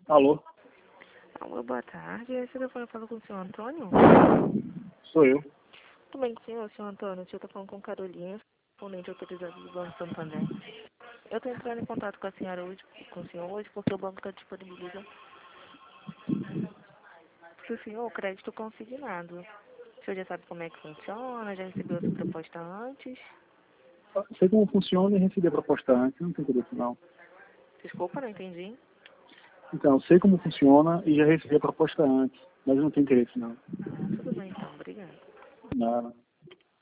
Alô, Alô, boa tarde. Esse telefone fala com o senhor Antônio? sou eu. Tudo bem com o senhor Antônio? Eu estou falando com Carolina, correspondente autorizado do Banco Santander. Eu estou entrando em contato com a senhora hoje, com o senhor hoje, porque o banco está disponibilizando para o senhor o crédito consignado. O senhor já sabe como é que funciona? Já recebeu essa proposta antes? Sei como funciona e recebi a proposta antes, não tem interesse não. Desculpa, não entendi. Então, sei como funciona e já recebi a proposta antes, mas não tem interesse não. Ah, tudo bem então, obrigada. Nada.